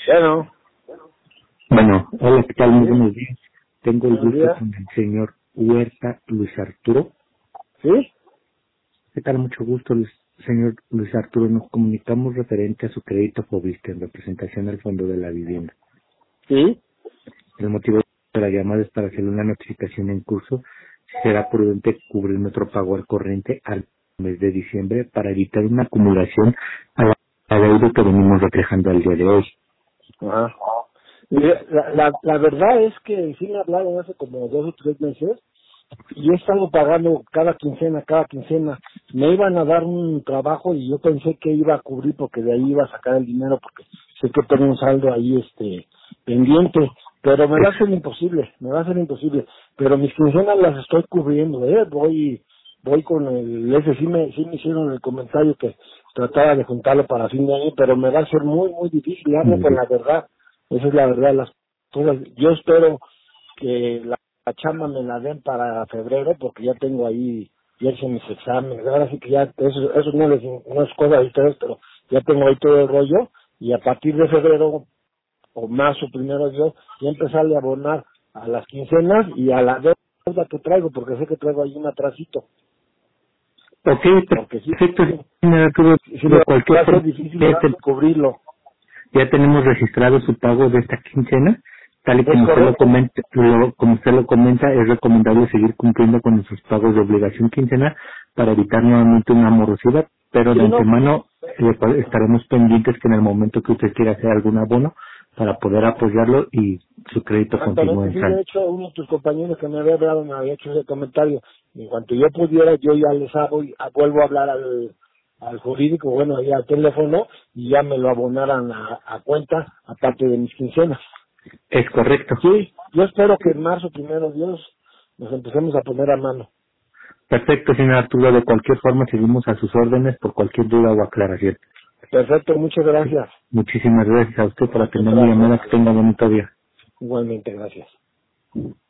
Bueno, Bueno, hola, ¿qué tal? Muy buenos días. Tengo el buenos gusto días. con el señor Huerta Luis Arturo. ¿Sí? ¿Qué tal? Mucho gusto, señor Luis Arturo. Nos comunicamos referente a su crédito Fobiste en representación del Fondo de la Vivienda. ¿Sí? El motivo de la llamada es para hacerle una notificación en curso. Será prudente cubrir nuestro pago al corriente al mes de diciembre para evitar una acumulación a la deuda que venimos reflejando al día de hoy. Ajá. Mire, la verdad es que sí me hablaron hace como 2 o 3 meses y he estado pagando cada quincena. Me iban a dar un trabajo y yo pensé que iba a cubrir porque de ahí iba a sacar el dinero porque sé que tengo un saldo ahí pendiente, pero me va a ser imposible, pero mis quincenas las estoy cubriendo, voy con ese sí me hicieron el comentario que trataba de juntarlo para fin de año, pero me va a ser muy muy difícil, hablo Muy con bien. la verdad, esa es la verdad, las cosas, yo espero que la chamba me la den para febrero porque ya tengo ahí, ya hice mis exámenes, ahora sí que ya, eso no es cosa de ustedes, pero ya tengo ahí todo el rollo y a partir de febrero o marzo primero yo ya empezarle a abonar a las quincenas y a la deuda que traigo porque sé que traigo ahí un atrasito, Ok, porque sí, perfecto, señor Arturo. sí me De va cualquier a ser forma, difícil ya cubrirlo. ya tenemos registrado su pago de esta quincena, tal y ¿Es como usted lo correcto? comenta, como usted lo comenta, es recomendable seguir cumpliendo con nuestros pagos de obligación quincenal para evitar nuevamente una morosidad, pero Sí, de no. antemano estaremos pendientes que en el momento que usted quiera hacer algún abono para poder apoyarlo y su crédito continúe Exactamente, en sí, de saldo. hecho, uno de tus compañeros que me había hablado me había hecho ese comentario. En cuanto yo pudiera, yo ya les hago, vuelvo a hablar al jurídico, bueno, ahí al teléfono, y ya me lo abonaran a cuenta, aparte de mis quincenas. Es correcto. Sí, yo espero que en marzo, primero Dios, nos empecemos a poner a mano. Perfecto, señor Arturo. De cualquier forma, seguimos a sus órdenes por cualquier duda o aclaración. Perfecto, muchas gracias. Muchísimas gracias a usted por Al atender mi contrario, llamada. Que tenga bonito día. igualmente, gracias.